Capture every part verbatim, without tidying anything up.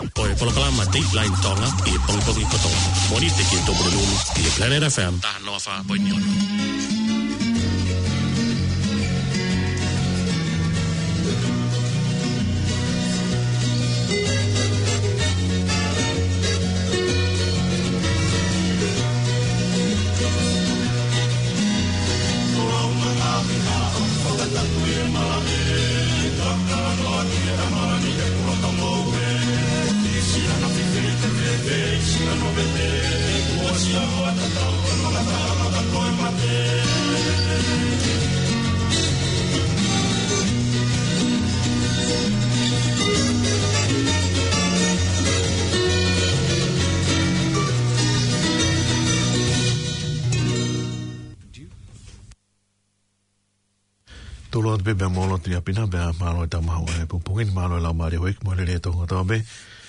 O e polo kalama Dateline tonga i pongpongi kotonga. Moni te ki to bulungu i Planet F M. Ta no fa poinyon. Tulo at bebe mo lot ya pina be malo ta ma e pupungin malo la mari hoik mo le to to be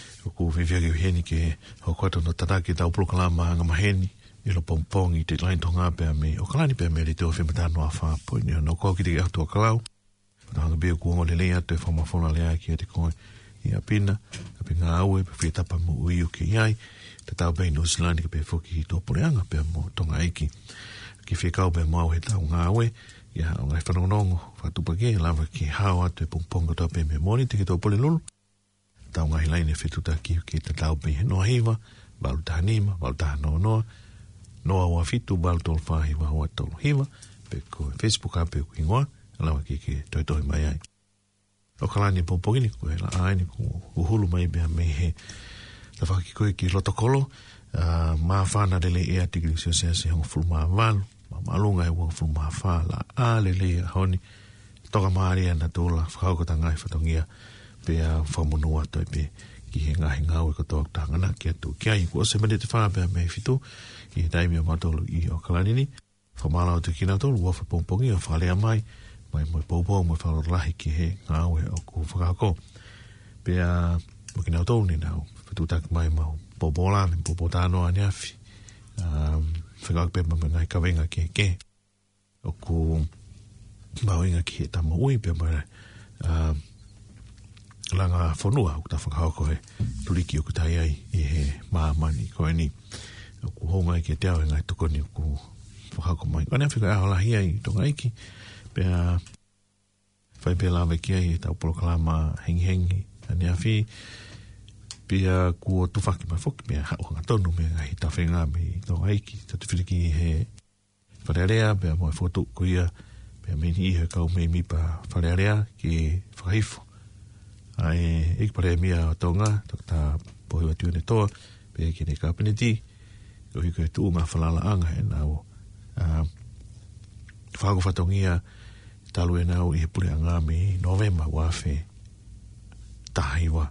ku vi vi heni ke o ko to no tataki ta uplo kala ma nga maheni i lo pompong i te line tonga be me o kala ni be me le to fe mata no afa po ni no ko ki te to kala na no be ku ngo le le te forma forma le ki te ko i a pina a pina awe pe fita pa mo u ke ai te ta be no slani ke pe foki to poreanga pe mo tonga iki ki fe ka be mo he ta nga awe ya nga whanongongo whatupake lava ki hawa te pungponga to pe me moni te ki to pole lulu tau ngahi laine whetuta ki ki te tau pe he noa hiwa balu taha nima, balu taha noa noa noa wa fitu balu tolu whahi wa hoa tolu hiwa pe ko Facebook a pe ku ingoa lava ki ki toi toi mai ai o kalani pungpongini ko he la aini ku uhulu mai bea me he la whaki koe ki lotokolo uh, maa whana rele ea tigri sio sea se hongo fulu maa walu malunga e wang fuma fa la a le le honi toka maria na tola fa ko tanga fa tongia pe a famunua to pe ki hinga hinga o ko to tanga na ki to ki ai ko se me te fa pe me fitu i dai mi ma tolo i o kalanini fa mala o te kina tolo wa fa pompongi o fa le mai mai mo popo mo fa la ki he nga o ko fa ko pe a mo kina tolo ni na fitu tak mai mo popola ni popotano ani afi um whakak pe mama ngai kawenga ke ke o ku mawinga ki he tamo ui pe mara uh, langa whanua o ta whakao ko he turiki o kutai ai i he maamani ko e ni o ku honga i ke te awe ngai tokoni o ku whakako mai o nea whika aho lahi ai tonga iki pe a whai pe lawe ki ai e tau polo kalama hengi hengi a nea whi pia ku tu faki mai foki me ha o tonu me ngai ta fenga me to aiki to te filiki he fararea be mo foto ku ia be me ni he ka me mi pa fararea ki faifo ai ik pare mi a tonga to ta po wa tu ne to be ki ne ka peniti o hi ke tu ma falala anga e na o a fago fatongia talu e na o i pure anga me november wa fe taiwa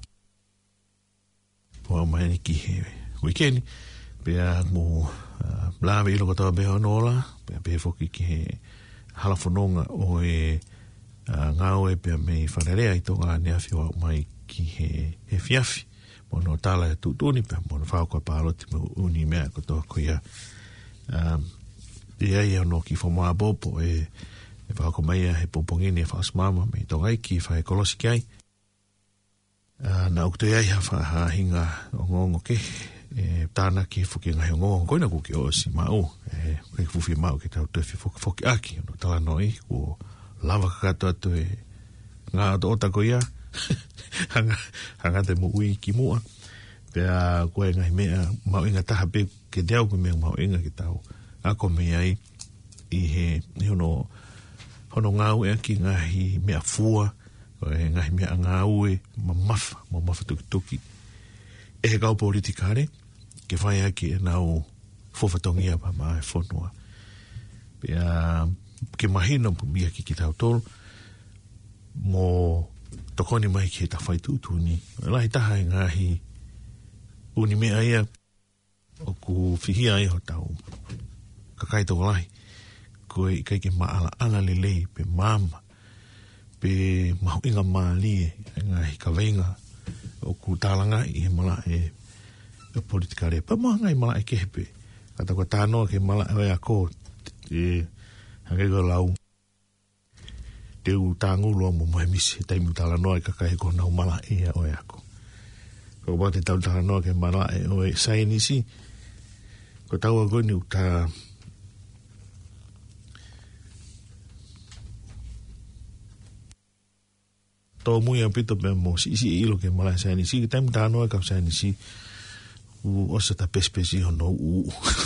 o mai ki he weekend pe a mo bla ve lo ko to be onola pe pe foki ki he hala fononga o e nga o e pe me fanere ai to nga ne afio mai ki he he fiafi mo no tala tu tu ni pe mo fa ko pa lo ti mo uni me ko to ko ya um e ai no ki fo mo abo po e e fa ko mai he popongini fa smama me to ai ki fa ekolosi kai Uh, na ukto ia ha ha hinga ngongo ke e tana ki fuki ngai ngongo ko na ku ki o si mau e ke fufi mau ki tau te fuki fuki aki no tala noi ku lava ka to to e nga do ta ko ia hanga hanga te mu ui ki mua pe a ko ngai me mau inga ta be ke deu ku me mau inga ki tau a ko me ai i he no hono ngau e ki ngai me afua o e ngai mea ngā ue ma mafa, ma mafa tuki tuki. E he kau politikare, ke whai aki e nau fofatongia pa maa e whonua. Pea, ke mahina mia ki ki tau tolu, mo tokoni mai ki he ta whai tūtuni. Lai taha e ngahi uni mea ia, o ku whihia e ho tau kakai toko lahi. Koe i kai ke maala ala lelei pe mama, pe mahu inga maali e ngai kawenga o ku talanga i he mala e e politikare pa maha ngai mala e kehepe kata ko tano ke mala e ako e hange go lau te u tangu lo mo mai misi tai mu tala no e kakai ko na mala e o e ako ko ba te tau taka noa ke mara e o e sai nisi ko tau a goni u ta tō mui a pito pe mo si si ilo ke mara sai nisi ki taimu ta noa ka sai nisi u osa ta pespesi ho no u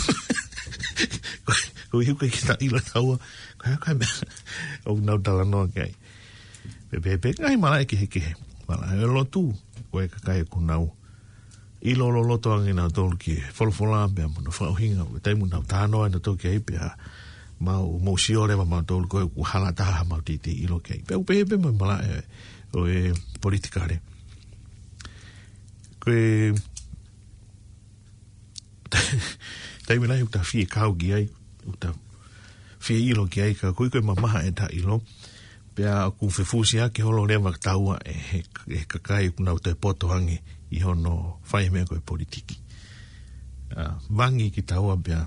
ko hiu ke kita ilo taua ko hea kai mea o nau tala noa ke ai pepe pepe ai mara e ke he ke he mara e lo tu ko e kakai ku nau ilo lo loto angina tolu ki folofola pe mo no fa hinga o taimu nau ta noa na to ke ai pe ma o mo si ore ma tolu ko ku hala ta ma ti ti ilo ke pe pepe mo mara e o e politikare ko e taimu nai uta fie kau ki ai uta fie ilo ki ai ka kui koe mamaha e ta ilo pea ku fefusi ake holo rewa taua e he, he kakai kuna uta e poto hangi i hono whai mea koe politiki uh, vangi ki taua pea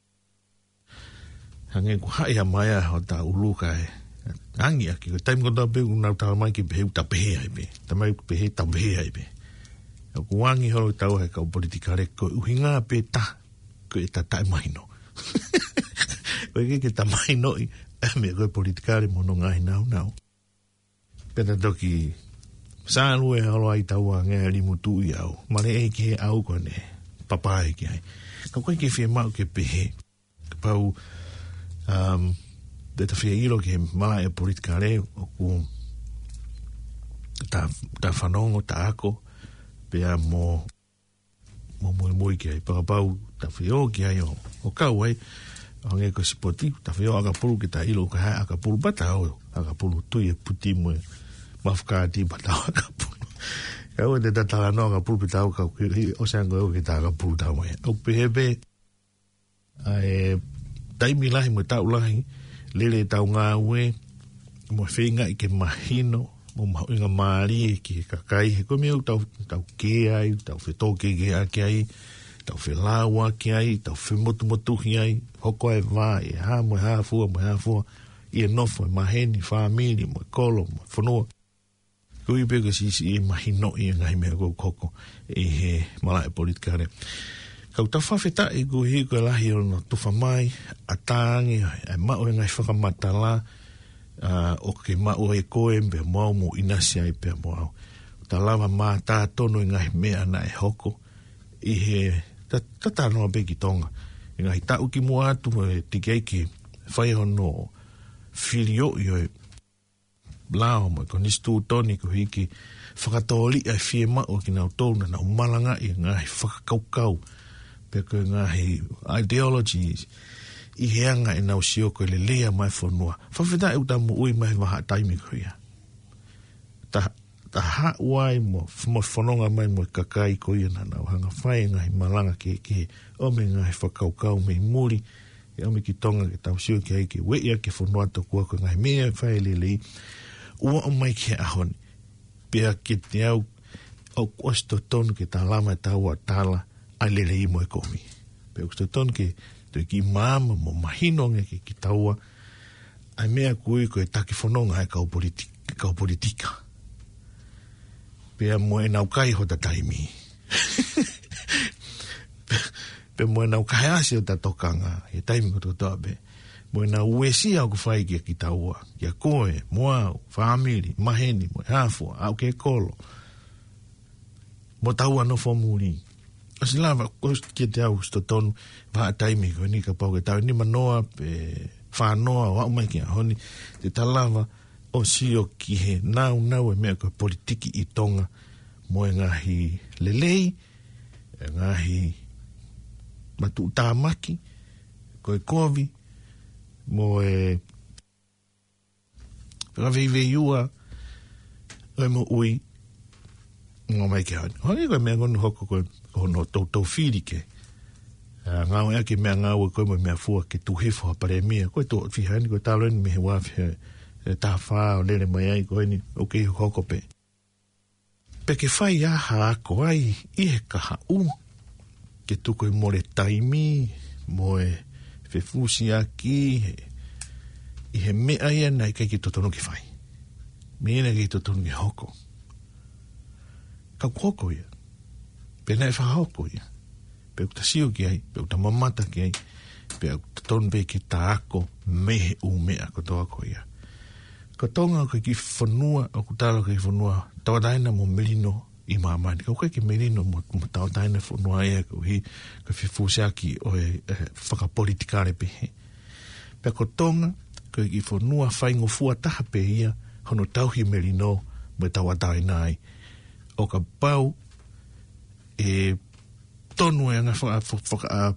hange ku hai a maia ho ta uluka e hangi aki koe taimu kota pe kuna uta mai ki pehe uta pehe ai pe tamai pehe ta pehe ai pe ku wangi holo taua he kau politikare koe uhinga pe ta koe ta tai maino koe ke ke ta maino i me koe politikare mono ngai nau nau pena toki sānu e halo ai taua ngea limu tu i au mare e ke au kone papa e ke ai ka koe ke fie mau ke pehe ka pau um, de ta fie ilo ke mala e politikare o ku ta, ta whanongo ta ako pea mo mo mo mo ke ai pa pau ta fie o ke ai o o kau ai ange ko sipoti ta fio aga pulu ki ta ilo ka aga pulu bata o aga pulu tu e puti mo mafka ti bata aga pulu ka o de tala no aga pulu bata o ka o sango o ki ta aga pulu ta mo o pebe ai dai milahi mo ta ulahi lele ta nga we mo finga i ke mahino mo mahinga mari ki kakai ko mi ta ta ke ai ta feto ke ke ai tau whi lawa ki ai, tau whi motu motu ki ai, hoko e wā, e hā mo e hā fua, mo e hā fua, i e nofo, e maheni, whamiri, mo e kolo, mo e whanua. Kui peka si si e mahi no i e ngai mea kou koko, e he mala e politikare. Kau tau whawheta e kou hi koe lahi o na tuwha mai, a tāngi, e mao e ngai whakamata la, uh, o ke mao e koe, pe moau mo inasi ai pe moau. Ta lava mā tā tono e ngai mea na e hoko, i he ta ta no be ki tonga e ngai ta uki mo atu e tikei ki fai hono filio yo blau mo con istu toni ko hiki fakatoli e fie ma o ki na tona na malanga e ngai fakakau kau pe ko ngai ideologies i heanga e na usio ko le lea mai fonua fa fida e uta mo ui mai wa taimi ko ia ta ta ha wai mo mo fononga mai mo kakai ko ia na hanga fai ngai malanga ke ke o me ngai fakau kau me muri e o me ki tonga ke tau sio ke ai ke we ia ke fonua to ko ko ngai me fai le le o o mai ke ahon pe ke te au o kosto ton ke ta lama ta wa tala ai le le mo e komi pe kosto ton ke to ki mama mo mahino nge ke ki taua ai mea kui ko e taki fononga ai kau politika kau politika pe mo e nau kai ho ta taimi pe mo e nau kai asi o ta tokanga e taimi ko to be mo e nau uesi au kufai ki ki taua ki a koe, moau, family, maheni, mo e hafua, au ke kolo mo taua no fomuri asi lava kos ki te au sto tonu va taimi ko ni ka pau ke tau ni manoa pe whanoa o au mai ki a honi te talava o sio ki he nau nau e mea koe politiki i tonga mo e ngahi lelei, e ngahi matu utamaki, koe kovi, mo e raveiveua, e mo ui, ngā mai ke honi. Honi koe mea ngonu hoko koe hono tau tau whirike. Ngāo ea ke mea ngāua koe mo mea fua ke tuhifo hapare mea, koe tō whihani, koe tālo eni me he wāwhi e tā whā o lere mai ai koe ni o ke hoko pe. Pe ke whai aha ako ai i he kaha u. Ke tuko i more taimi, mo e whewhusi aki, i he mea ia nei kei ki totonu ki whai. Mea nei kei totonu ki hoko. Ka koko ia. Pena e whahoko ia. Pe uta sio ki ai, pe uta mamata ki ai, pe uta tonbe ki ta ako, mehe u mea kotoa ko ia. Ka tonga ka ki whanua, o kutalo ka ki whanua, tawataina mo melino i mamani. Ka uke ki melino mo tawataina whanua ia, ka uhi, ka whifusiaki o e whakapolitikare pehe. Pe ko tonga, ka ki whanua whaingo fua taha pe ia, hono tauhi melino, mo tawataina ai. O ka pau, e tonu e anga whaka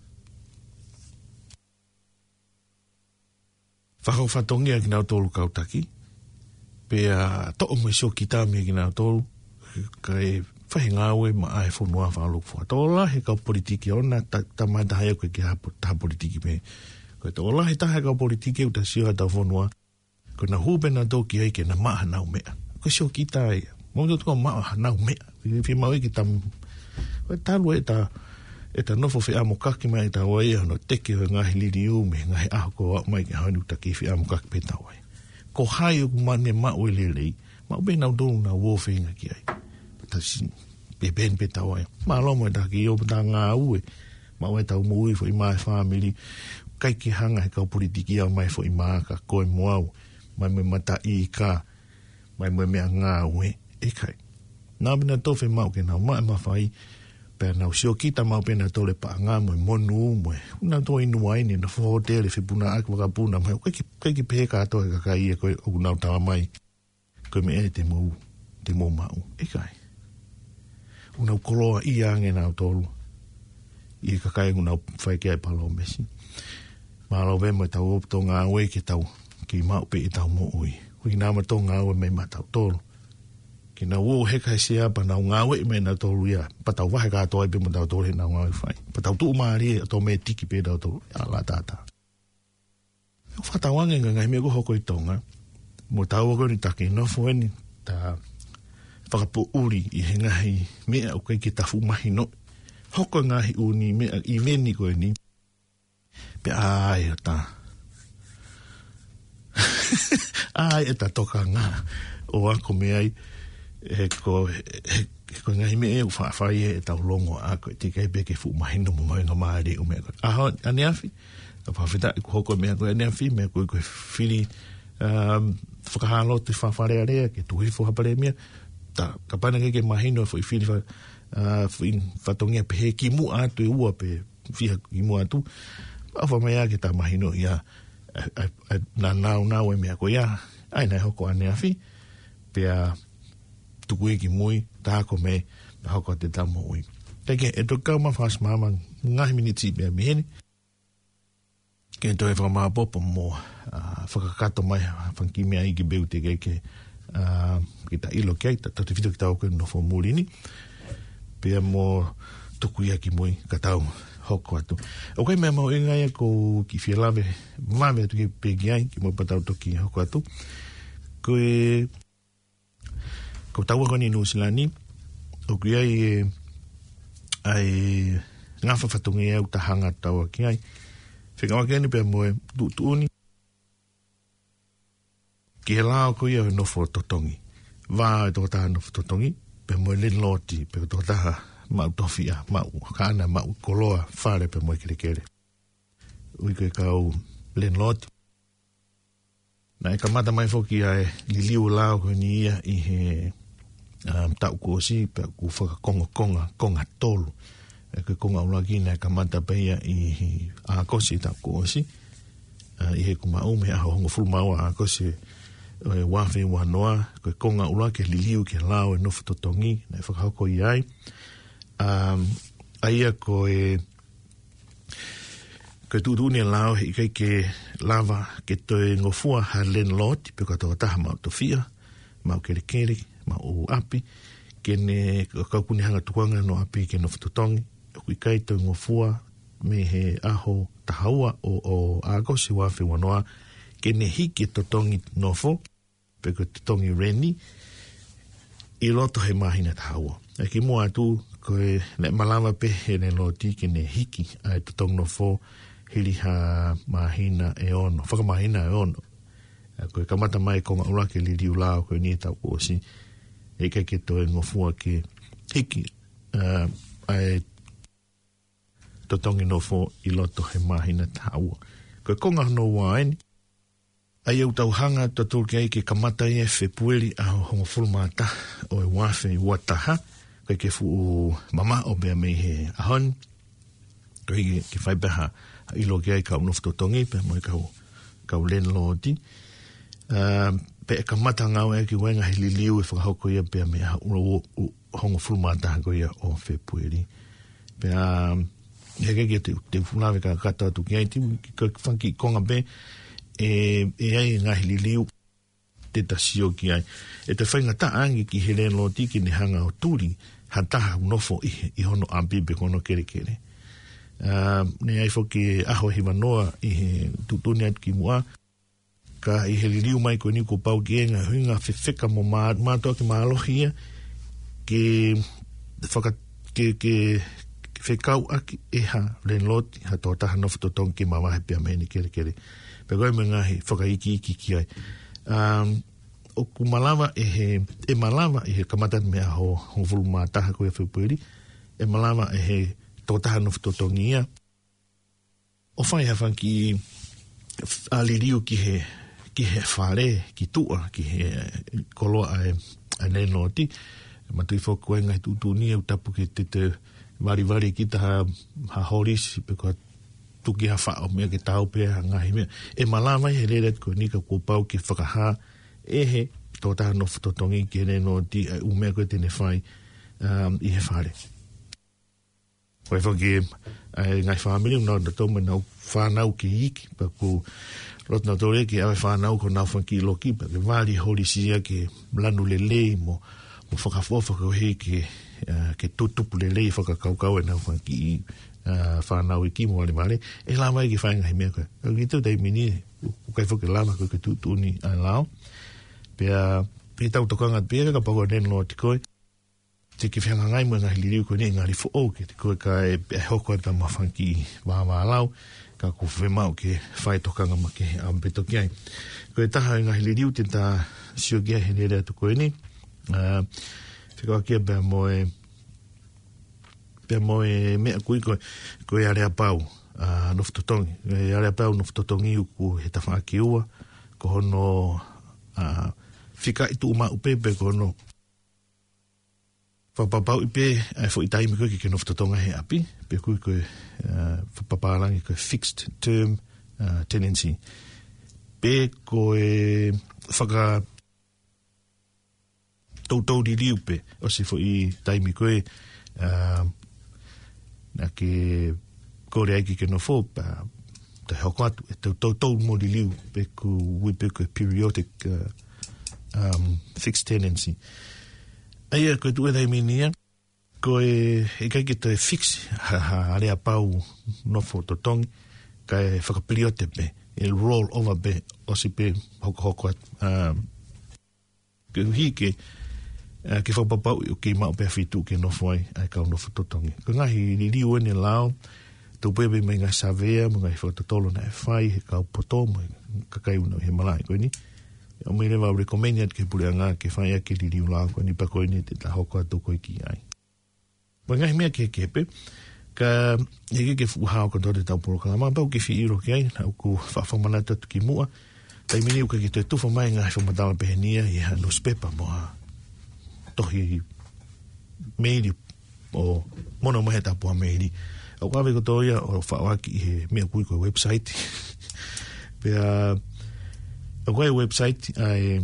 whakau whatongia ki nao tolu kautaki, pe a to'o mo iso ki tāmia ki nao tolu, ka e whahingawe ma ae whunua whaluk fua. Tō lahi kau politiki ona, ta mai taha koe ki taha politiki me. Koe tō lahi taha kau politiki u ta siha tau whunua, koe na hube na tō ki eike na maa nau mea. Koe sio ki tāia, mau tō tuka maa nau mea. Whi mau iki tam, koe talu e ta, e ta nofo whi amo kaki mai ta wai ano teke o ngahi liri u me ngahi aho ko wak mai ki hainu ta ki whi amo kaki pe ta wai. Ko hai o kumane ma ue lelei, ma ube nau donu na wofe inga ki ai. Ta si, pe ben pe ta wai. Ma lomo e ta ki o ta ngā ue, ma ue ta umu ui fo i mai family, kai ki hanga he kau politiki au mai fo i maa ka koe moau, mai me mata i ka, mai me mea ngā ue, e kai. Nā bina tofe mau ke nau ma e mawhai, pe nau sio kita mau pena tole pa ngā mo monu mo una to inu ai ni na fo hotel fe puna ak waka puna mai ko ki ki pe ka to ka kai e ko una ta mai ko me e te mo te mo mau e kai una koloa i ange na tolu i ka kai una fai ke pa lo mesi ma lo ve mo ta o to ngā we ke tau ki mau pe ta mo ui ko ki na ma to ngā we me ma ta tolu ki na wo he kai sia pa na ngawe me na tolu ia pa tau wa ka to ai pe mo tau tolu na ngawe fai pa tau tu ma ri to me tiki pe da tolu ala tata o fa tau anga ngai me go hoko i tonga mo tau go ni taki no fo ni ta fa po uri i he ngai me o kai ki ta fu mai no hoko ngai uni me i me ni ko ni pe ai ta ai eta toka nga o ako me ai e ko e ko ngai me e fa fa e tau longo a ko te kai be ke fu mai no mo nga mai o me a ho ani afi fa fita ko ko me ko ani afi me ko ko fili um fa ha lo te fa fa re ke tu fo ha pare me ta ka pana ke mai no fo fili fa uh fa tongia pe ki mu a tu u pe fi ki mu a tu a fa mai ke ta mai no ya na na na we me ko ya ai na ho ko ani afi pe a tukui ki mui, tā ko me, hoko te tamo ui. Teke, e to kauma whas mama, ngahi miniti mea miheni, ke to e whakamā popo mo, whakakato mai, whanki mea i ki beu te keike, ki ta ilo kei, ta te whito ki tau koe no fo mūrini, pia mo tukui ki mui, ka tau hoko atu. O kai mea mau ingai ko ki whialawe, mawe atu ki pegi ai, ki mo patau toki hoko atu, koe, ko taua koni nusilani, o kui ai e, ai ngā whawhatungi au ta hanga taua ki ai. Whikawa keni pia moe tu tuuni. Ki he lao kui au nofo totongi. Vā e tō taha nofo totongi, pia moe linloti, pia tō taha mau tofia, mau kāna, mau koloa, whare pia moe kere kere. Ui koe kau linloti. Na e kamata mai foki ai liliu lao koe ni ia i he um, tau kōsi, pe ku whaka konga konga, konga tolu. E koe konga ulaki na e kamata peia i he a kosi tau kōsi. Uh, I he kuma ume a hongo fulmaua a kosi e wafi wanoa, koe konga ulaki liliu ke lao e nofu totongi, na e whakahoko i ai. Um, aia koe Ko tu ni lao i kai ke lava ke toe ngofua ha len lot pe ko to taha mau to fia mau kere kere mau api ke ne ka kuni hanga tuanga no api ke no futotongi ku kai to ngofua me he aho tahaua o o ago si wa fe wanoa ke ne hiki to tongi no fo pe ko tongi reni i loto he mahina tahaua e ki mo atu ko le malama pe he ne loti ke ne hiki ai to tong no fo hili ha mahina e ono, whaka mahina e ono. Koe kamata mai konga ura ke li riu lao koe ni tau kōsi. E kai ke toe ngofua ke hiki uh, ai totongi no fo I loto he mahina taua. Koe konga no waini, ai au tau hanga tatul ki ai ke kamata i e whepueli a hongo fulmata o e wafe I wataha, koe ke fu mama o bea mei he ahon, koe ke, ke whaipeha I lo ki ai kau nofu totongi, pe moi kau, kau len loti. Uh, pe e kamata ngau e ki wenga he liliu e whakahoko ia bea mea uro hongo fulmata ko ia o whepueli. Pe a... Um, heke ke te, te funawe ka kata atu ki ai ti ka whanki konga be e, e ai ngahi li liu te tasio ki ai e te whainga ta angi ki he ren lo tiki ni hanga o turi hantaha unofo I, I hono ambibe kono kere kere uh, ne ai foki aho hi manoa I he tutuni atu ki mua ka I he li liu mai ko ni ko pau ki enga huinga whewheka mo mātua ki mālohia ke whaka ke ke whekau aki e ha ren loti ha tō taha nofu totong ki mawahe pia meni kere kere. Pe koe me ngahi whakaiki iki ki ai. Um, o ku malawa e he, e malawa e he kamatan mea ho, ho vulu maa taha koe whewpueri, e malawa e he tō taha nofu totong ia. O whai hawhan ki aliriu ki he, ki he whare, ki tua, ki he koloa ai, ai ren loti. Matui whokoe ngai tūtūni au tapu ki te te Wari wari kita ha, ha horisi pe koa tuki ha wha o mea ke tau pe ha ngahi mea. E malama he reret ko nika ko pau ki whakaha e he tō taha no whatotongi ki re no ti ai umea koe tene whai um, I he whare. Koe whaki ai ngai whamiri unau na tau me nau whanau ki iki pa ku rot na tore ki awe whanau ko nau whanki loki pa ke wari horisi ia ke lanu le lei mo mo whakafofa ko hei ke Uh, ke tutupu le lei whakakaukau e nau whanki uh, whanau I ki mo wale male e la mai ki whainga he mea koe au ki tau tei mini ukai whake lama koe ke tutuni ai lao pia pe tau tokanga pia ka pako nen lo ti koe te ki whianga ngai mo ngahi liriu koe ni ngari fo o ke te koe ka e pe hoko e pa ma whanki waa waa lao ka ku whemau ke whai tokanga ma ke ampe toki ai koe taha ngahi liriu te ta sio kia he nere atu koe ni uh, Whika kia bea moe bea moe mea kui koe koe area pau uh, nofu totongi koe area pau nofu totongi uku he tawha ki ua ko hono uh, whika I tu uma upepe ko hono whapapau ipe ai fo I taimi koe ki ke nofu totonga he api pe kui koe uh, whapaparangi koe fixed term uh, tenancy pe koe whaka tau tau di liupe o si fo I taimi koe uh, na ke kore aiki ke no fo pa te hoko atu e tau tau tau mo di liu pe ku wipe koe periodic uh, um, fixed tenancy aia koe tu e taimi nia koe e kai ke te fix ha, ha area pau no fo totongi ka e whakapiriote pe e roll over pe o si pe hoko hoko atu um, ke hi ke Uh, ke whapapau o ke mao pia whitu ke nofo ai ai kau nofo totongi. Ko ngahi ni liu ene lao, tau pepe mai ngai savea, mo ngai whakatotolo na e whai, he kau poto, mo kakai unau he malai koe ni. O mei rewa rekomenia ke pule anga ke whai ake li liu lao koe ni pa koe ni te ta hoko atu koe ki ai. Mo ngahi mea ke kepe, ka heke ke fuhao kantore tau poro kalama, pau ke whi iro ki ai, na uku whawhamana tatu ki mua, tai mini uka ki te tufa mai ngai whamatala pehenia, i ha newspaper mo ha tohi meiri o mono mahe tapua meiri o kawe koto ia o whaawaki he mea kui koe website pia o koe website ai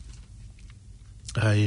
ai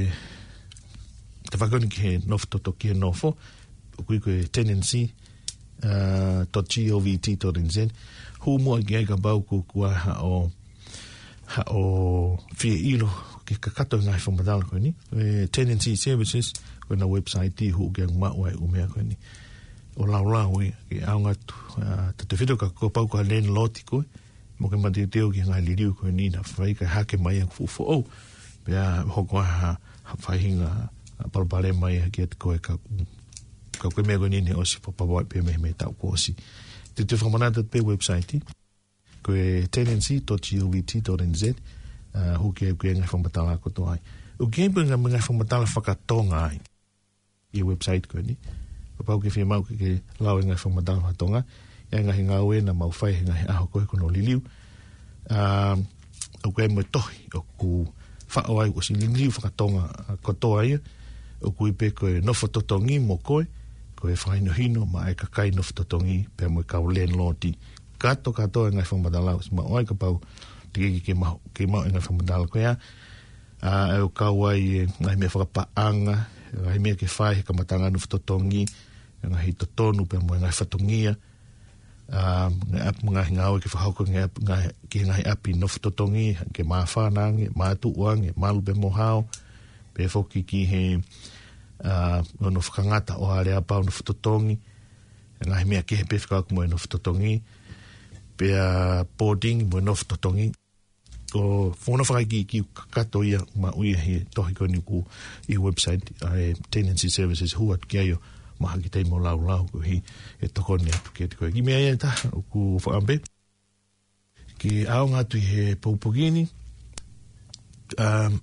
te whakoni ki he nofo toto ki he nofo o kui koe tenancy uh, .govt.nz hu mua ki ai ka bau ku kua ha o ha o fie ilo ke kakato ngai whamadala koe ni e, tenancy services koe na website ti hu ke maua e umea koe ni o lau lau e ke aunga uh, te te whito ka kopau ka len loti koe mo ke mati teo ki ngai liriu koe ni na whai ka hake mai ang fufo o pia hoko ha whaihinga palpare mai ki at koe ka ka koe mea koe ni ne osi papawai pia mehe me tau ko osi te te whamanata pe website ti koe tenancy .govt.nz uh, hu ke ke ngai whamatala koto ai. O ke penga mga whamatala whakatonga ai i website koe ni. pau ke whimau ke ke lau ingai whamadala whatonga, ia ngahi ngā ue na mau whai ngahi aho koe kono liliu. Um, au koe mo tohi, o ku whao ai, o si liliu whakatonga kotoa ia, o ku ipe koe nofo totongi mo koe, koe whaino hino, ma ai kakai nofo totongi, pia mo kau len loti. Kato katoa ngai whamadala, si ma oai ka pau, te kiki ke mau, ke mau ngai whamadala koe a, uh, au kau ai ngai mea whakapaanga, ngai mea ke whai, ka matanga nofo totongi, ngai totonu, pia mo ngai whatongia, uh, ngai ap ngai ngāwe ke whahauko, ngai, ngai, ke ngai api nofo totongi, ke maa whanange, maa tuuange, maa lupe mohao, pe whoki ki he, uh, no whakangata o are apau nofo totongi, ngai mea ke he pefikaku mo nofo totongi, pea boarding mo nofo totongi, ko whono whakaiki ki kakato ia ma uia he tohi koni ku i website ai tenancy services hua ki aio maha ki teimo lau lau ko hi e tokoni atu ki e tiko e ki mea ia ta ku whaambe ki ao ngātu he Paupugini um,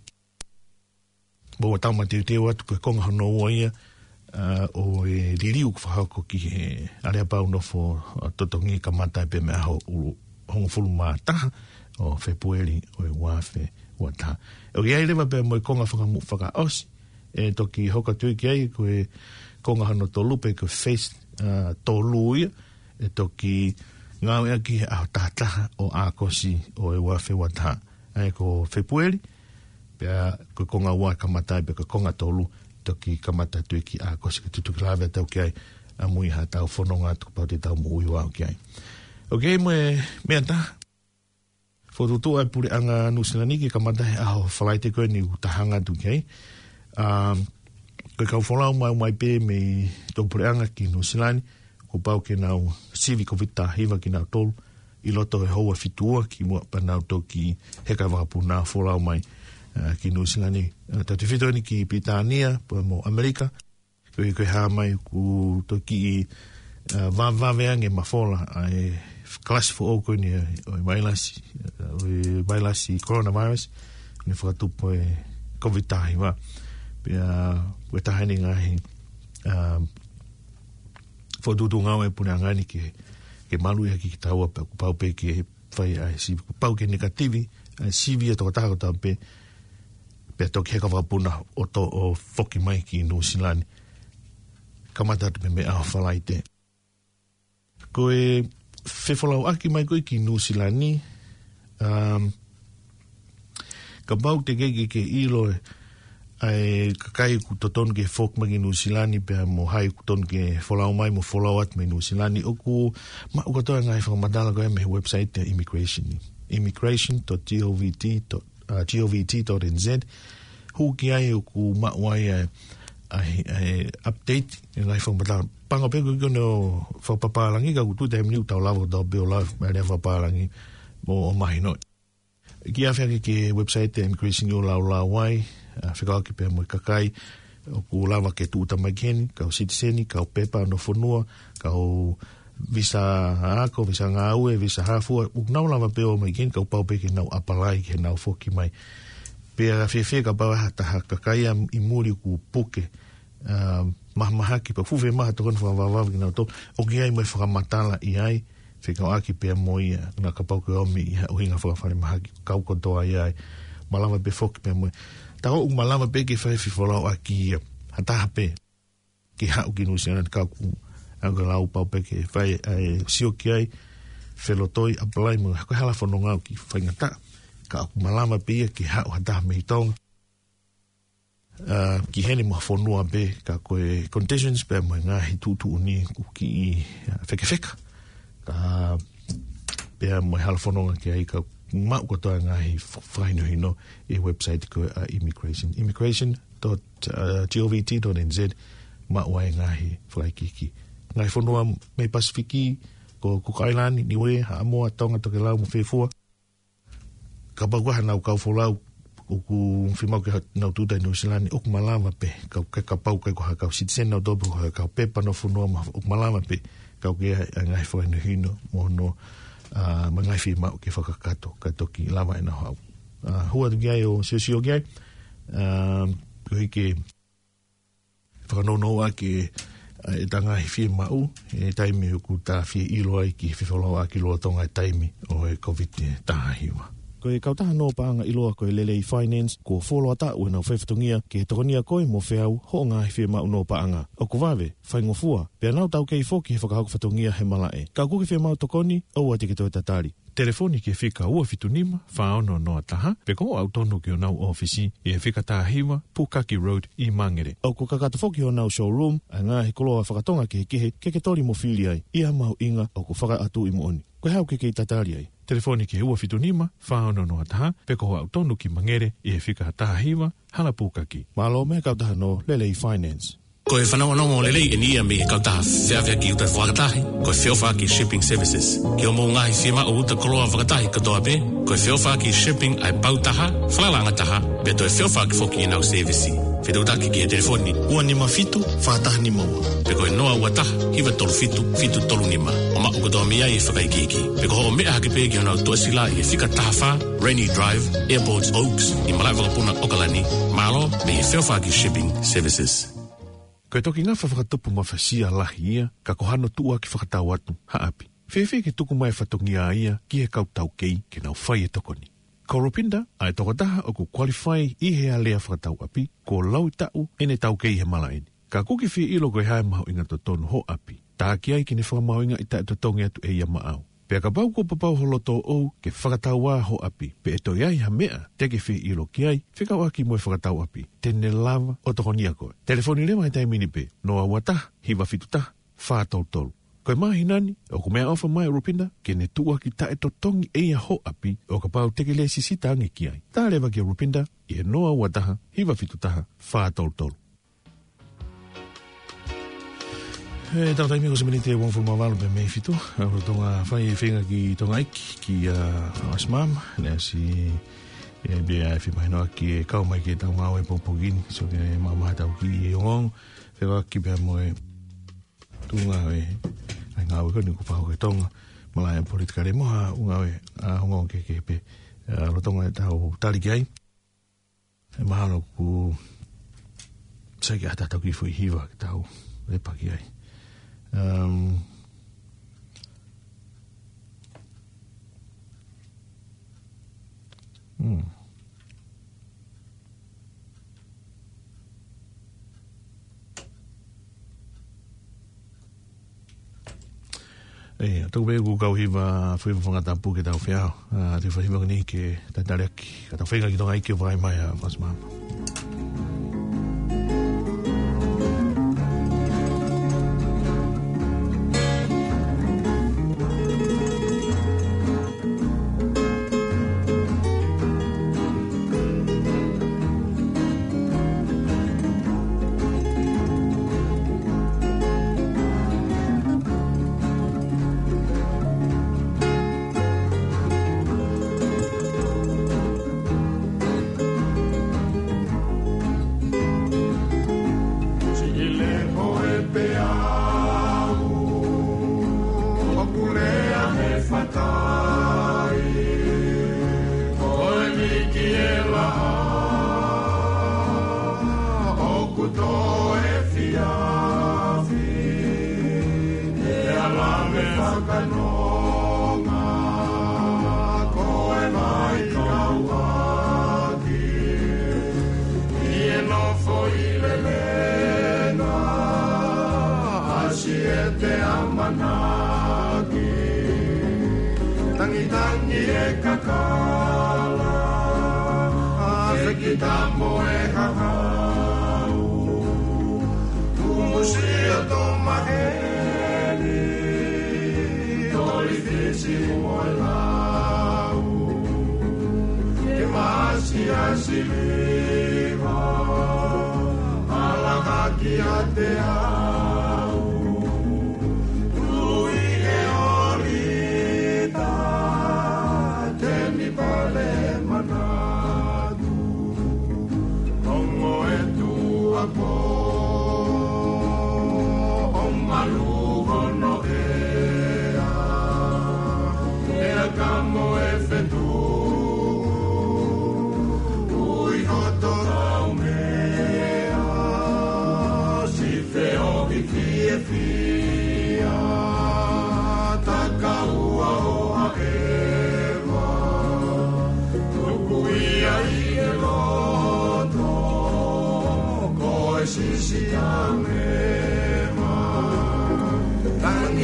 mo wa tauma te teo atu ko e konga hono ua ia uh, o e liriu ku whahako ki he area pau nofo totongi ka matai pe mea ho hongo fulu maa taha o February o e wafe wa ta. O ki ai lewa pe mo i konga whaka, whaka osi, e toki hoka tui ki ai ko e konga hano tolu pe ko face uh, tolu ia, e toki ngau ea ki he aho tahataha o ākosi o e wafe wa ta. E ko February, pe ko konga wa kamatai pe ko konga tolu, toki kamata tui ki ākosi ki tutuki lawe tau ki ai, a mui ha tau whanonga tuku pau te tau mui wau ki ai. O ki ai mo e mea ta, Fotutu ai pure anga nusilani ki kamata he aho whalaite koe ni utahanga tu kei. Um, koe kau wholau mai mai pe me tō pure anga ki nusilani, ko pau ke nau sivi ko vita hiva ki nau tolu, i loto he hoa fitua ki mua pa nau tō ki heka wakapuna wholau mai uh, ki nusilani. Uh, Tatu fito ni ki Britania, po mo Amerika, koe koe haa mai ku tō ki uh, vaveange mawhola ai klasi fo o koe ni o mailasi, o mailasi coronavirus, ni whakatupo e COVID-tahi wa. Pia, ue tahani ngahi, um, whadudu ngau e pune angani ke, ke malu e ki ki taua pe kupau pe ke whai ai sivi. Kupau ke negativi, ai sivi e toka tako tau pe, pe toki heka whapuna o to o whoki mai ki Nusilani. Kamata atu me me aho whalai te. Koe, whewhalau aki mai koe ki Nusilani, um, ka bau te keke ke ilo ai kakai ku toton ke whok mai ki Nusilani pia mo hai ku ton ke whalau mai mo whalau at mai Nusilani. Oku, ma uka toa ngai whakamadala koe me website te immigration. immigration dot govt dot n z Hu ki ai oku ma wai ai ai, ai update e ngai whakamadala. Panga peko i kono whapapalangi ka kutu te mniu tau lavo tau beo live mai rea whapapalangi mo o mahi noi. Ki a whiake ke website te immigration o lau lau wai, whikao ki pēr mo i kakai, o ku lava ke tūta mai keni, kau citizeni, kau pepa no whanua, kau visa ako, visa ngā ue, visa hafua, uk nau lava pēo mai keni, kau pau peke nau apalai ke nau whoki mai. Pēr a whiwhia ka pau hata kakai am i muri ku puke, uh, maha ki pa fuwe maha tokon whawawawawak ki nau tō, o ki ai mai whakamatala i ai, whikao aki pēr mo ia, nga ka pau ke omi i ha uhinga whakawhare maha ki kau kotoa i ai, malama pe whoki pēr mo ia. Tako u malama pe ke whai whiwhalau aki ia, hataha pe, ki hau ki Nusilani, kau ku, anga lau pau pe ke whai sio ki ai, whelotoi apalai mo, hako hala whanongau ki whai ngata, ka aku malama pe ia ki hau hataha me hitonga, Uh, ki hene mo whanua be ka koe conditions pe mo ngā hi tūtu uni ku ki uh, wheke wheka ka pe mo hala whanonga ki ai ka mau katoa ngā hi whaino hino e website ko uh, immigration immigration dot govt dot n z ma wai ngā hi whaikiki ngā hi whanua me Pasifiki ko Cook Island niwe ha amoa tonga toke lau mo whewhua ka bagua hanau kau wholau o ku whimau ke nau tūtai Nusilani o ku malama pe kau ke ka pau kai ko ha kau citizen nau dobu ko ha kau pepa no whunua ma o ku malama pe kau ke a ngai whaino hino mo no uh, ma ngai whimau ke whakakato ka toki lama e na hau uh, hua tu gai o sio sio gai um, ko hike whakanonoa ke e tanga hi fie mau, e taimi o ku tā fie ilo ai ki whiwholo a ki loa tonga e taimi o e COVID taha hiwa. Ko e kautaha no paanga iloa ko e Lelei Finance, ko wholoa ta ua nau whaifatungia ke tokonia koe mo whiau ho ngā hi fie mau no paanga. O ku wawe, whaingofua, pia nau tau kei foki he whakahauku whatungia he malae. Ka kuki fie mau tokoni, au ati ke toi tatari. Telefoni ke whika ua fitunima, whaono noa taha, pe ko au tonu ki o nau ofisi, e whika taha hiwa, Pukaki Road i Mangere. Au ko kakata foki o nau showroom, a ngā he koloa whakatonga ke he kehe, ke ke tori mo whili ai, ia mau inga, au ko whaka atu i muoni. Koe hau ke kei tatari ai. Telefoni ke ua fitunima, whaono noa taha, pe ko au tonu ki Mangere, e whika taha hiwa, hala Pukaki. Malo me kautaha no Lelei Finance. Ko e whanau anongo lelei e nia me e kautaha whiawhia ki uta whakatahi, ko e whiawha ki shipping services. Ki o mō ngahi whima o uta koloa whakatahi katoa pe, ko e whiawha ki shipping ai pautaha, whalalanga taha, pe to e whiawha ki whoki e nau service. Whitautaki ki e telefoni, ua nima fitu, whataha nima ua. Pe ko e noa ua taha, hiwa tolu fitu, fitu tolu nima. O ma ukotoa mea i e whakaikiki. Pe ko ho o mea hake pe ki o nau tuasila i e whika taha wha, Rainy Drive, Airports Oaks, i malai wakapuna Okalani, malo me e whiawha ki shipping services. Koe toki ngā whakatupu mawhasia lahi ia, ka kohano tua ki whakatau atu, haapi. Whewhi ke tuku mai whatongia ia, ki he kautau kei, ke nau whai e tokoni. Ko Ropinda, ai tokotaha o ku qualify i hea lea whakatau api, ko lau tau, ene tau kei he malaeni. Ka kuki whi ilo koe hae maho inga to tonu ho api. Tā ki ai ki ne whakamaho inga i tae to tongi atu e ia maau. Pea ka pau ko papau holoto ou ke whakatau wā ho api. Pe e toi ai ha mea, te ke whi ilo ki ai, whika waki moe whakatau api. Tene lava o tokonia koe. Telefoni le mai tai mini pe, noa wataha, hiwa fitu taha, wha tau tolu. Koe mahi nani, o ku mea ofa mai Ropinda, ke ne tua ki tae to tongi e ia ho api, o ka pau teke le sisita ange ki ai. Tā lewa ki Ropinda, i e noa wataha, hiwa fitu taha, wha tau tolu. E tau taimi ko se menite e wangfulu mawalo pe mei fitu. Ako tonga whai e whenga ki tonga iki ki Asmam. Lea si e bea e whimahinoa ki e kau mai ki e tau ngau e popogini. So ke mamaha tau ki e ongong. Whewa ki bea mo e tunga e ai ngau e koni ku whao ke tonga. Malaya politika re moha unga e ongong ke ke pe. Alo tonga e tau tali ki ai. E mahalo ku saiki ata tau ki fui hiwa ki tau lepa ki ai. Um, hmm. E, tau be ku kau hiwa whi whangata pu ke tau whiao. Uh, te whahiwa ni ke tatariaki. Ka tau whenga ki tonga ike vai mai a Asmam.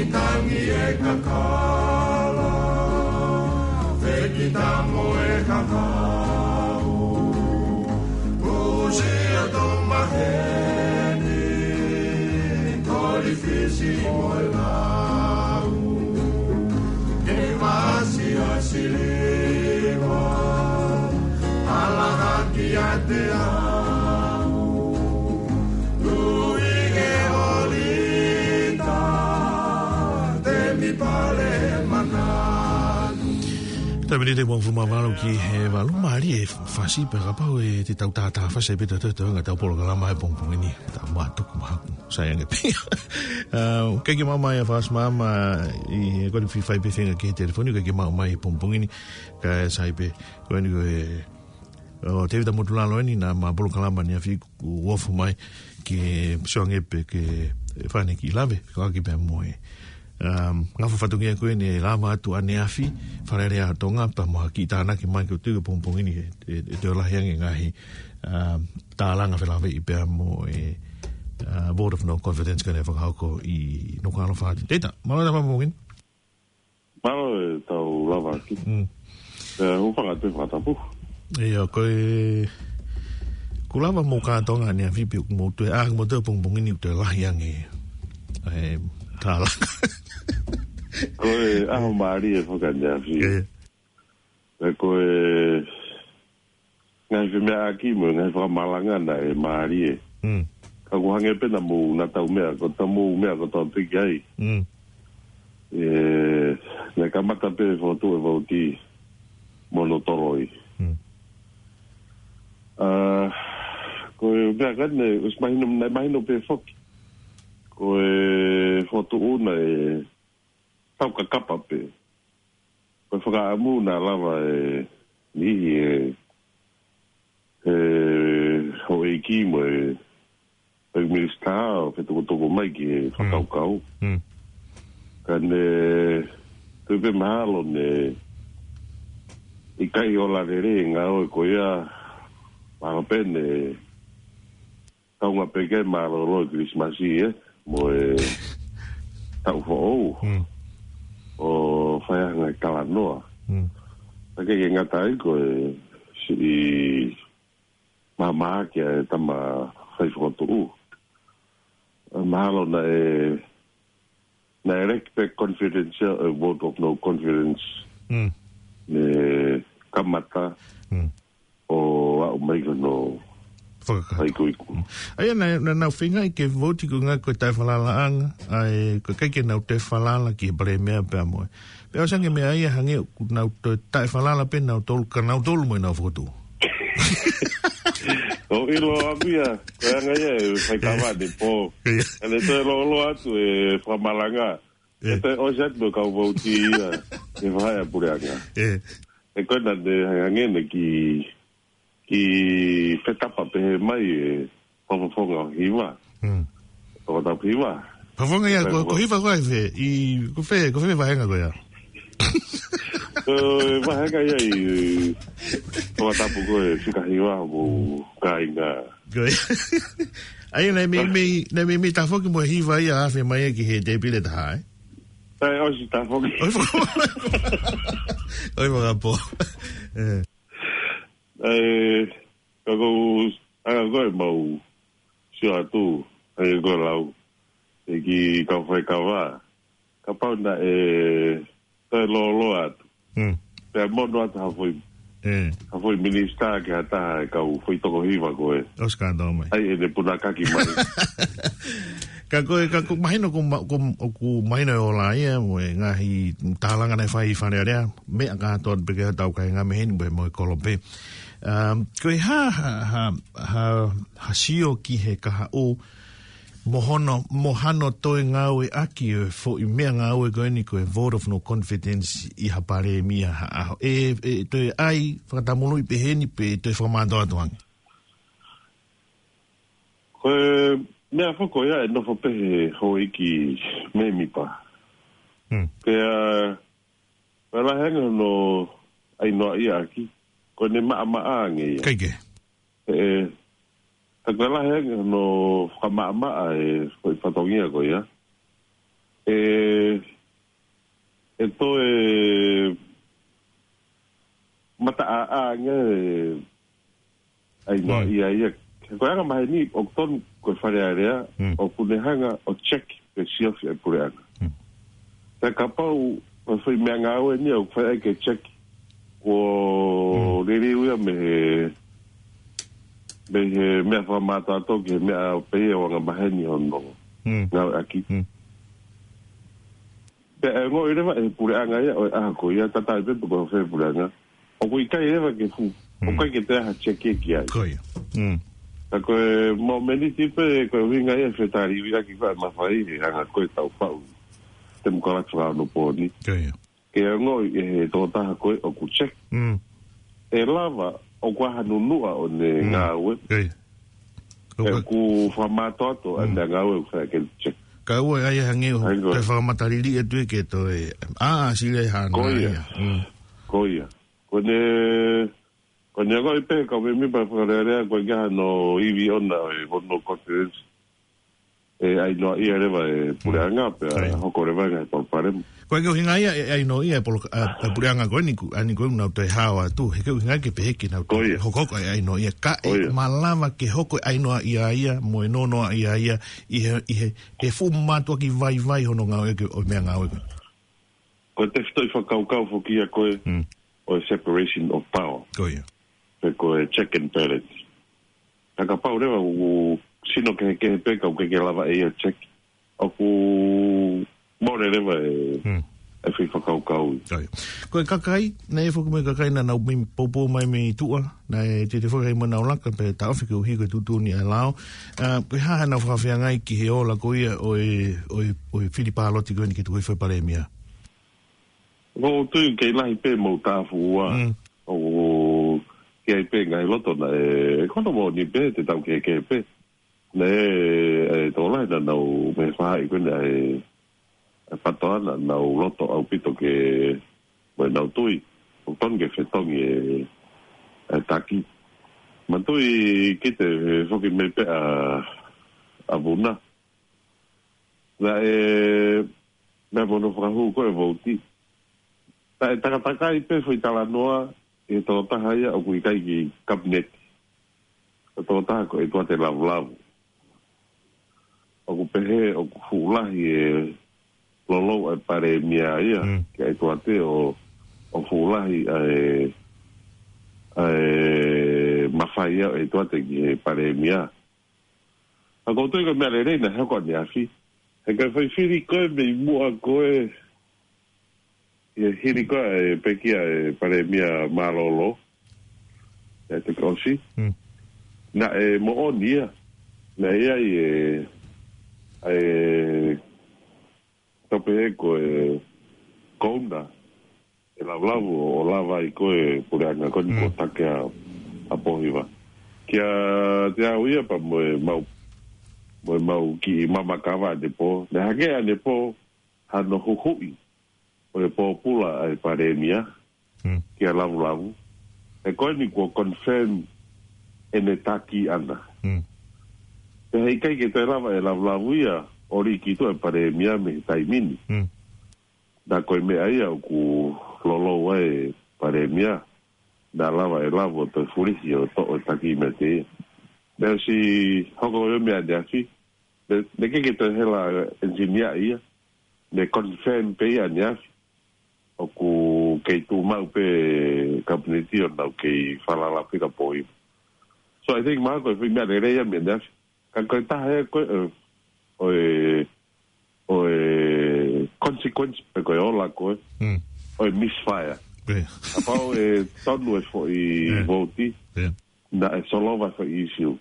tangi e kakala, wheki tamo e kakau, usi o tō maheni, tori fisi mo e lau, ke masi o siliwa, alahaki a te au, lui e olita, te mi pare mananu. Tamini te wang fuma walo ki he walo maari e fasi pe kapau e te tau tātā fasa e pita tata nga tau polo kalama e pongpong ini tau mātuku mahaku sayang e pia keki mama e fas mama i koni whiwhai pe whenga ki he telefoni keki mama e pongpong ini ka sai pe koni ko e o te vita motu lalo eni na ma polo kalama ni a whi uofu mai ki soange pe ke whane ki lave kaki pe moe Um, ngafu fatungia koe ne lama atu ane afi wharere a tonga pa moha ki tāna ki mai ki o tuka pongpongini e, e, e te olahi ange ngahi um, tālanga whelawe i pēr mo e uh, Board of No Confidence kane whakahauko i Nokano Whāti. Teita, malo na pongpongini? Malo e tau lava ki. Mm. E hupanga te whatapu. E o koe ku lava mo kātonga ane afi pi mo tue a mo te pongpongini te olahi ange e tālanga. Koe aho maari e whakandea fi. E koe ngai whimea aki mo, ngai whamalanga na e maari e. Ka kuhange pena mo na tau mea, ko ta mo mea ko tau piki ai. E ngai kamata pe whotu e wauti monotoroi. Koe mea kane, us mahino, nai mahino pe whoki. Koe whotu una e tau ka kapa pe. Koe whakaamu na lava e nihi e e ho e ki mo e e minista o whetoko toko mai ki e whakau kau. Kane tupe mahalo ne i kai o la rere ngā oe ko ia mahapene tau ngā peke mahalo roi Christmasi e mo e tau whaou. O whaianga i Kalanoa. Mm. Ake ke ngata i ko e si maha kia e tama whaiwhakatu u. Mahalo na e na e respect confidence a vote of no confidence. Mm. Ne kamata mm. o au maiga no whakakatu. Aia na na whinga i ke voti ko ngā koe tai whalala anga, ai ko keike nau te whalala ki he pare mea pēr moe. Pēr sange mea ia hange nau te tai whalala pē nau tolu, ka nau tolu moe nau whakatu. O ilo apia, koe anga ia e whaikawani pō. Ane te lolo atu e whamalanga. E te oset no kau voti ia, e whaia pureanga. E koe na te hangene ki ki whetapa pehe mai e whawhawhonga o hiwa. O tau hiwa. Whawhonga ia, ko hiwa koe whe, i ko whe, ko whe wahenga koe ia. Ko wahenga ia i o tapu koe whika hiwa mo kāinga. Koe. Ai nei me me, nei me me ta whoki mo hiwa ia awhi mai e ki he te pile ta hae. Tai osi ta whoki. Oi whoki. Oi mga po. Eh. Eh, kako anga koe mau sio atu e koe lau e ki kau whai kawa ka pau na e te lolo atu te mono atu hawhoi hawhoi minista ki hata e kau whai toko hiwa koe oska ando mai ai e ne puna kaki mai ka koe ka koe mahino ku mahino e ola ia mo e ngahi tālanga nei whai whanea rea mea kātoa peke tau kai ngā meheni mo e kolope. Um, koe ha, ha, ha, ha, ha sio ki he kaha o mohono, mohano toi ngāwe aki e fo i mea ngāwe koe ni koe vote of no confidence i ha pare e mia ha aho. E, e toi ai whakatamulu i peheni pe toi whakamātoa tuangi. Koe mea whako ia e nofo pehe hoi ki me mipa. Hmm. Kea, wala henga no ai noa ia aki. Ko ne maa maa nge. Kaike? E, takala henga no whamaa maa e koi whatongia ko ia. E, e to e mata a a nga ai no ia ia ko era mai ni o ton ko fare area o punehanga o check pe sia e pureanga ta kapau o foi me nga o ni o fa ke check o riri uia me me me fa mata to ke me pe o nga maheni ono nga aki pe ngo ire va pureanga ia o a ko ia tata pe ko fe pureanga o ko kai eva ke fu o kai ke te ha cheke ki ai ko ia mm ko mo meni tipe ko vinga ia fetari vira ki va ma fai anga ko ta pau tem ko la tra no poni ko ia ke ngo e to ta ko o ku check mm e lava o kwa hanu nua o ne nga we ko ia e ku fa ma to to anda nga we fa ke check ka o ai hangi o te fa matarili e tu ke to e a sile ha ko ia ko ia Kone, kone ako ipe, ka me mi pa whakarearea, koe kia no iwi ona e wono confidence. E ai noa ia rewa e pureanga, pe hoko rewa ngai palparemu. Koe keo hinga ia e ai noa ia e pureanga koe niku, ani koe unau te hawa tu, he keo hinga ke peheki nau te hokoko e ai noa ia, ka e malama ke hoko ai noa ia ia, mo e no noa ia ia, i he, he fu matua ki vai vai hono ngau e o mea ngau e koe. Koe te whitoi whakaukau whokia koe, o separation of power. Ko ia. Pe ko check and balance. Taka pau rewa u sino ke ke pe ka ke ke lava e check. O ku more rewa e e fi fakau kau. Ko kakai, nei fo me kakai na na mi popo mai me tua, na te te fo mai na laka pe ta Afrika u higo tutu ni alao. Uh, ko ha na fa fa ngai ki he ola ko ia o e o o Filipa Loti ko ni ki tu foi paremia. Ko tu ke lai pe mo ta fua o ke pe ngai loto na e kono mo ni pe te tau ke ke pe ne e to lai na no me fa i kun e patona na loto au pito ke mo na tui o ton ke fetong e taki man tui ke te fo ke me pe a a buna na e me bono fra hu ko e voti ta ta ta kai pe foi tala noa e to ta haia o kui kai ki cabinet to ta ko e to te lavu lavu o ku pehe o ku fulahi e lolo e pare mia ia ke e to te o o fulahi e e mafai e to te ki pare mia a ko to ko me le reina ha ko ni afi e ka foi firi ko me mo ko e e hiri ko e pekia e pare mia malolo e te kosi na e mo onia na ia e e tope ko e konda e la blavu o lava i ko e pureanga ko ni ko take a a pohiva kia te au ia pa mo e mau mo e mau ki mama kava de po na hake ane po hano huhui o e popula e paremia ki a lavu lavu e koe ni kua confirm e ne taki ana e hei kai ke te lava e lavu lavu ia ori ki to e paremia me taimini da koe mea ia o ku lolo e paremia da lava e lavu o te furisi o to o taki me te Neu si hoko o mea de afi ne ke ke te hela engineer ia ne confirm pe ia ni afi o ku kei tu mau pe kabineti o nau kei whalala pika poi. So I think maa koe whi mea re reia mea nea ka koe taha e koe o e o e consequence pe koe ola koe o e misfire. A pao e tonu e fo i voti na e solova fo i isiu.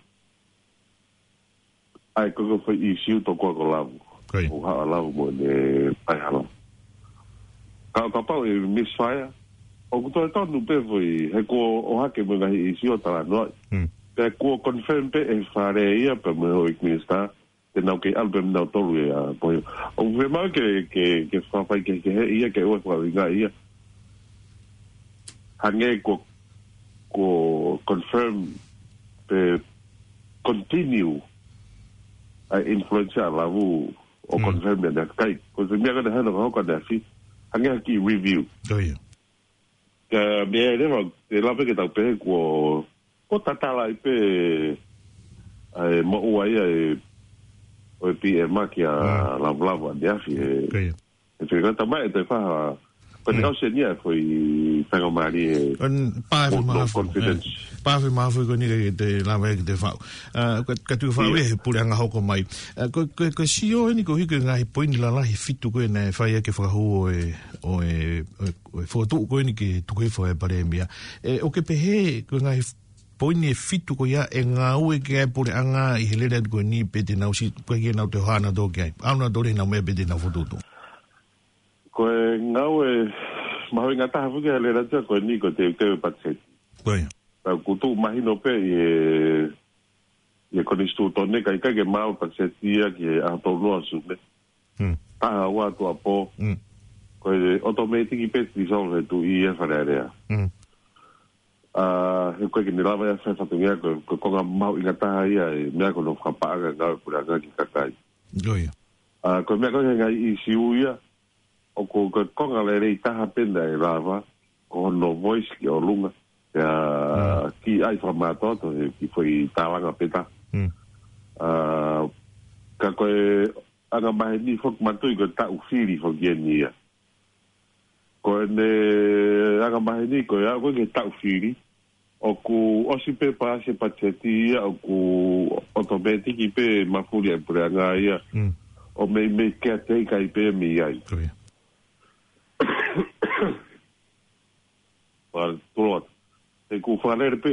Ai koe fo i isiu to koe ko lavu. O haa lavu mo ne pai hala. Ka ka pau e misfire o kuto e tonu pe foi he ko o hake mo ngai isi o tala no pe ko confirm pe e fare ia pe mo o ikminista te nau ke album nau tolu e a po o ve ma ke ke ke fa fa ke ke ia ke o fa vinga ia hange ko ko confirm pe continue a influence a lavu o confirm de kai ko se mia ga de hano ko ka de fi hanga ki review Oi. Ka me le mo te la pe ke ta pe ko ko tata la pe ai mo wai ai o pi e ma ki a la bla bla dia fi Oi. e te ka ta mai te fa ko te au nia foi tanga mari Un pa ma confidence pa ma fu ko ni te la ve te fa ka tu fa we pu anga hoko mai ko ko si o ni ko hi ke ngai point la la fitu ko na fa ia ke fa ho e o e o foto ko ni ke tu ko fo e pare mia e o ke pe he ko ngai point e fitu ko ia e nga u e ke pu anga i hele ko ni pe te na usi ko ke na te hana do ke ana do le na me pe te na foto to ko nga e ma ho ngata fu ke le ra ko ni ko te te pa se ko ta ku tu imagino pe e e con isto tonne kai kai ke mau pa se tia ke a to lo su ne hm ta wa to apo hm ko automatic pe ti so le tu i e fa rea hm ah e ko ke ni lava fa fa tu ko ko ko mau ngata ia e me ko no fa pa ga ga ku ga ki ka kai Oi. ah ko me ko nga i si u ia o ko ko ko nga le ta ha penda e lava ko no voice ki o lunga ya ki ai formato to ki foi talanga peta hm ah ka ko anga mai ni fok mantu ko ta u fili fo genia ko ne anga mai ni ko ya ko ke ta u fili o ku o si pe pa se pateti o ku automatic pe mafuli e por anga ia hm o me me ke te kai pe mi ai Oi. Well, todo e ku faler pe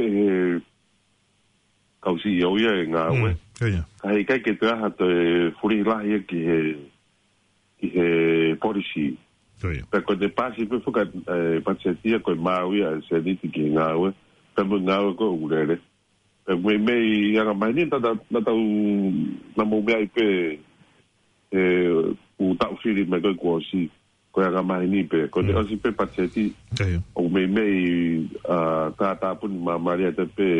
kausi yo ia nga we Oi. kai kai ke tra ha te furi la ia ki he ki he policy Oi. pe ko de pasi pe fuka patsetia ko maui a se diti ki nga we pe mo nga ko urere pe me me ia nga mai ni ta ta ta na mo me ai pe e u ta fili me ko ko si ko ia nga mai ni pe ko de osi pe patseti Oi. o me me a ta ta pun ma maria te pe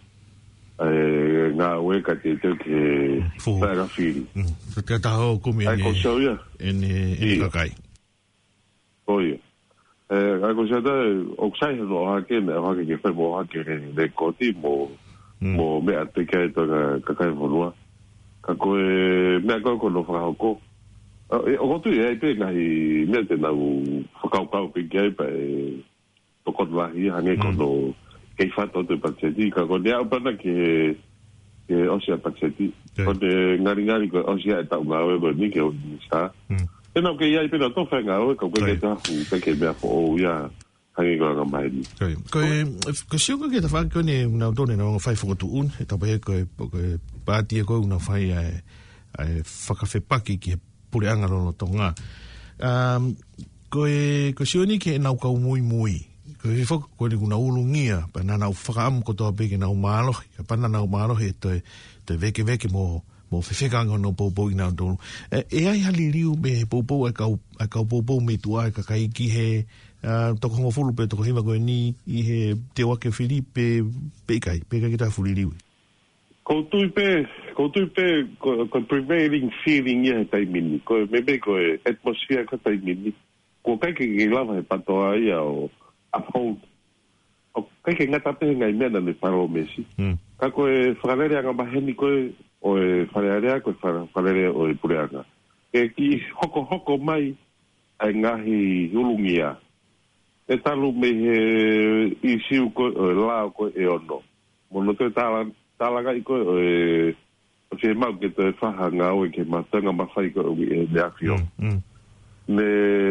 e nga we ka te te ke Fu. para fili Hm te ta ho ko mi ai ko so ia en en ka kai oye eh ai ko sa da o sai no ha ke na ha ke fe mo ha ke de ko ti mo mo me ate ke to ka ka volua ka ko me ko ko no fa ko o ko tu e pe ngai me te na u fa ka ka pe ke pe to ko la hi ha ne ko no ke fa to te pa te di ka ko de a pa na ke ke o sia pa te di ko de ngari ngari ko o sia ta ma we ko ni ke o ni sa e no ke ia pe no to fa nga o ko ke ta fu pe ke me fo o ya hangi ko nga mai ni Ko ko si ko ke ta fa ko ni na do ne no fai fo tu un ta ba ko ko pa ti ko na fai ai ai fa ka fe paki ki pure anga no tonga um ko ko si ni ke na ka muy muy ko e fo ko ni una ulungia pa na na fa am ko to be ke na malo pa na na malo he te te ve ke ve ke mo mo fe fe gang no po po ina do e ai hali riu me po po e ka e ka po po me tu ai ka kai ki he to ko fulu pe to ko hima ko ni i he te wa ke Filipe pe kai pe ka ta fuli riu ko tu pe ko tu pe ko prevailing feeling ia tai mini ko me be ko atmosphere ka tai mini ko kai ke lava e pato ai o uphold o kai ke ngata pe ngai me na me paro mesi ka ko e fralere anga baheni ko o e wharearea ko wharearea o e pureanga. E ki hoko hoko mai ai ngahi ulungia. E talu me he i siu ko o e lao ko e ono. Mono te tala, talaga i ko o e o se mau ke te whaha ngā o e ke matanga mawhai ko o e me awhio. Ne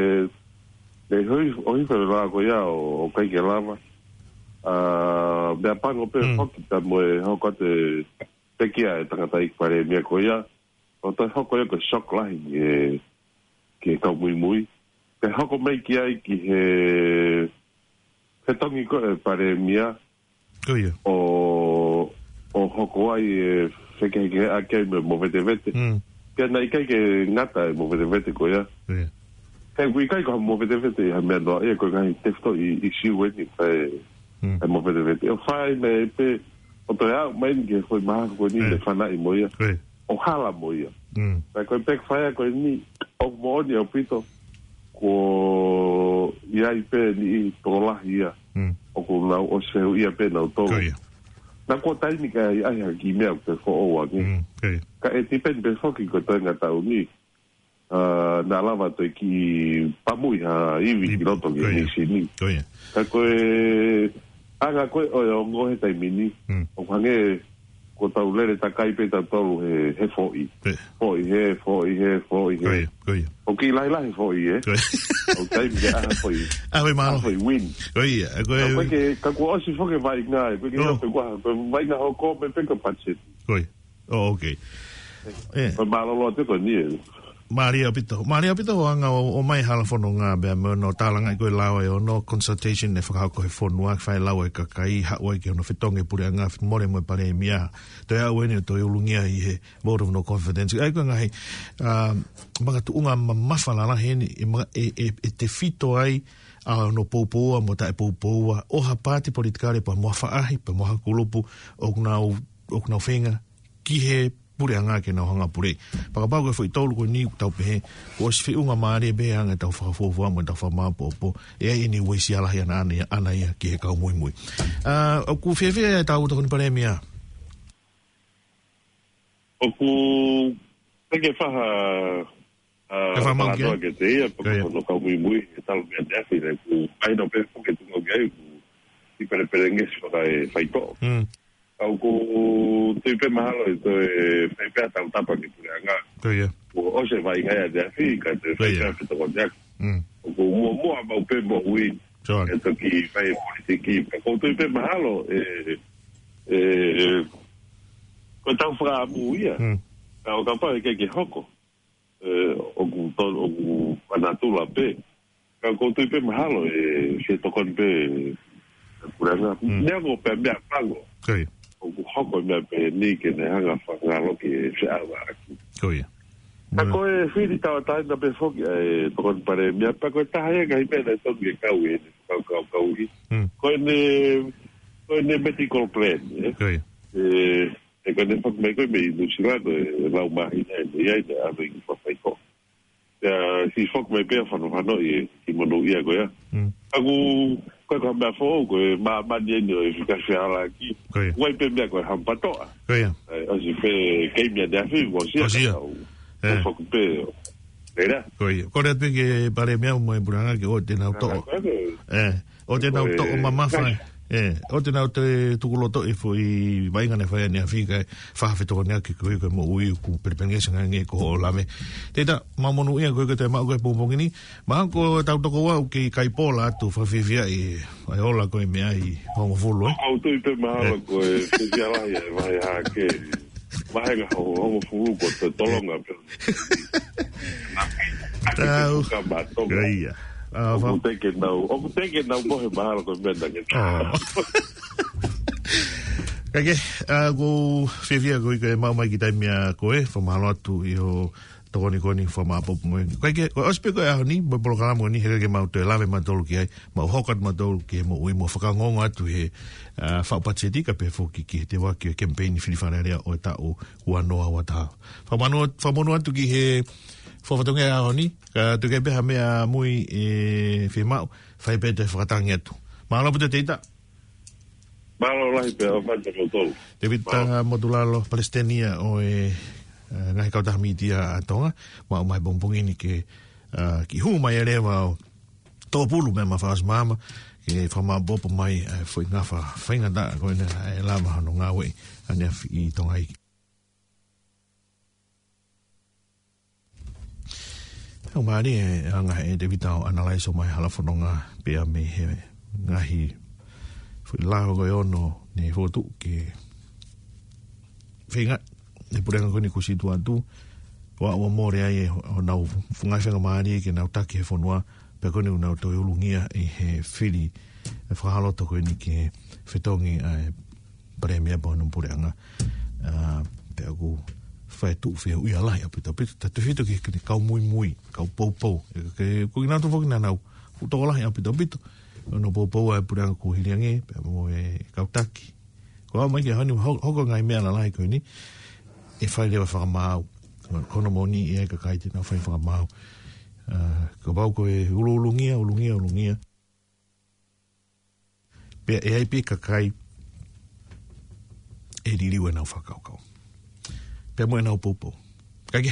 ne hui o hiwhare lao ko ia o kai ke lava. Mea pango pe hoki ta mo e hoko te te kia e tangata i pare mea ko ia o te hoko ia ko shock lahi e ke kau mui mui te hoko mei ki ai ki he he tongi ko e pare mea o o hoko ai e wheke ke a kei me mo vete vete kia na i kai ke ngata e mo vete vete ko ia he kui kai ko mo vete vete ha mea noa e ko ngai tefto i i siu weni whae e mo vete vete o whae me pe o te au mai ke foi maha ko ni le fana i moia o hala moia mm. Ko pek faya ko ni o moni o pito ko ia i pe ni tola ia o ko na o se ia pe na to na ko tai ni ka ai ha ki me ko fo o wa ni ka e ti pen pe fo ki ko to na ta uni uh na lava to ki pa mui ha i vi ki roto ki ni si ni ka ko e anga ko o ngo he tai mini o hange ko tau lere ta kai pe ta tolu he he fo i fo i he fo i he fo i he o ki lai lai fo i e o tai mi a fo i a we malo fo i win oi ko ke ka ko o si fo ke vai nga ko ki no pe kwa ko vai nga ho ko pe pe ko patse oi oh okay eh ko malo lo te ko ni Maria Pito, Maria Pito anga o mai hala fono nga be mo no talanga ko lawa e no consultation ne fa ko fono ak fa lawa ka kai ha o ke no fitonge pure nga more mo pare mia to ya wene to yulungia i he board of no confidence ai ko nga he manga tu unga mafala la he e e te fito ai a no popo mo ta popo o ha party politikare pa mo fa ai pa mo ha kulupu o na o na fenga ki he pure anga ke na hanga pure pa pa ko foi tolu ko ni tau pe ko se unga mare be anga tau fa fo fo mo tau fa ma popo e ini we si ala ya na ana ya ke ka moi moi ah o ku fe fe tau to ni pare mia o ku pe ke fa ah fa ma ke te ia po ko no ka moi moi tal be de fi de ku ai no pe ko ke tu no gai ku ti pere pere nge fa fa to au ko te pe mahalo e to e pe pe ta tapa ki pure anga to ia o se vai ga de fi ka te pe pe to ko jak o ko mo mo ba pe mo wi e to ki vai politiki ko te pe mahalo e e ko ta fra mu ia ka o ka pa ke ki hoko e o ku to o ku anatula pe ka ko te pe mahalo e se to kon pe pure anga ne go pe me pago okay o hoko me pe ni ke ne hanga fa ngalo ki se ava aki ko ia ta ko e fiti ta ta na pe fo e to kon pare me pa ko ta ha ga ipe na to ke ka we ka ka ka wi ko ne ko ne medical plan ko ia e e ko ne fo me ko me du sira de la ma ina e ia de ave ki fa ko ya si fo me pe fa no fa no e ki mo no ia ko ia agu ko ko me fo ko ma ma ni no e ka se ala ki wai pe me ko han pato ko ia o si fe ke me da fi wo si e fo ko pe era ko ia ko re pe pare me mo e buranga ke o te na to eh o te na to o mama fa eh o te na te tu ko to e foi vai ngane fa ni afika fa fa to ne ki ko ko mo ui ku perpengesa nge ko la me te ta mamo no ia ko ko te ma ko pompong ni ma ko ta to ko wa ki kai pola tu fa fifia e ai ola ko me ai mo fulo au tu te ma ko e fifia la ia vai ha ke vai ga ho mo fulo ko te tolonga pe ta ka ba to ia ah va ter que não o ter que não morre mal com medo que kage a go fevia go ke mau mai kita mia ko e fo malo tu io toni koni fo ma pop mo kage o speko a ni bo programa ni he ke mau te lave ma tolu ki ai ma hokat ma tolu ki mo ui mo faka ngongo atu he fa patseti ka pe fo ki ki te wa ki campaign fili fanaria o ta o wa no wa ta fa mano fa mono atu ki he fo fatonga a ni ka tu ke be ha mea mui e fi mau fai pe te fatangi atu malo pute teita malo lai pe o fa te tolu te vita modulalo palestina o e ngai kau taha mitia atonga ma mai bompongi ni ke ki hu mai ere ma to pulu me ma fas mama ke fa ma bopo mai foi ngafa fainga da ko ne e la ma no ngawe ane i tonga i o mari e anga e de vita analyze o mai hala fononga pe a me he ngahi foi la go ono ne fotu ke fainga e purenga koni ku situ atu wa o more ai o nau funga fenga mari ke nau take fonua pe koni una to ulungia e he fili e fahalo to koni ke fetongi ai premia bono purenga a pe ku fai tu fe u ia lai apita apita te fito ke ke kau mui mui kau pou pou ke ku ina to foki na nau fu to lai apita apita no pou pou ai purenga ku hiliange pe mo e kau taki ko mai ke hani hoko ngai mea na lai ko ni e fai lewa whakamau. Kono moni e ka kaiti na whai whakamau. Ka bau ko e ulu ulungia, ulungia, ulungia. Pea e ai pe kakai e ririu e nau whakaukau. Pea mo e nau popo. Kage.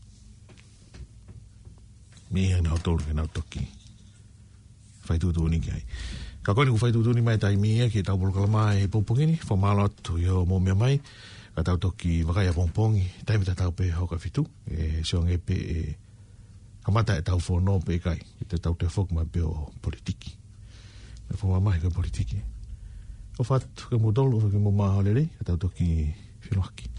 Mea nau tolu ke nau toki. Whaitutuni ki ai. Ka koni ku whaitutuni mai tai mea ki tau polokalama e popongini. Whamalo atu i o mo mea mai. Ka tau toki wakai a pongpongi. Taimi ta tau pe hoka fitu. E seong e pe e kamata e tau whono pe kai. I te tau te whokma pe o politiki. Me whamamai ka politiki. O whatu ke mo dolo ke mo maha lere. Ka tau toki whiloaki.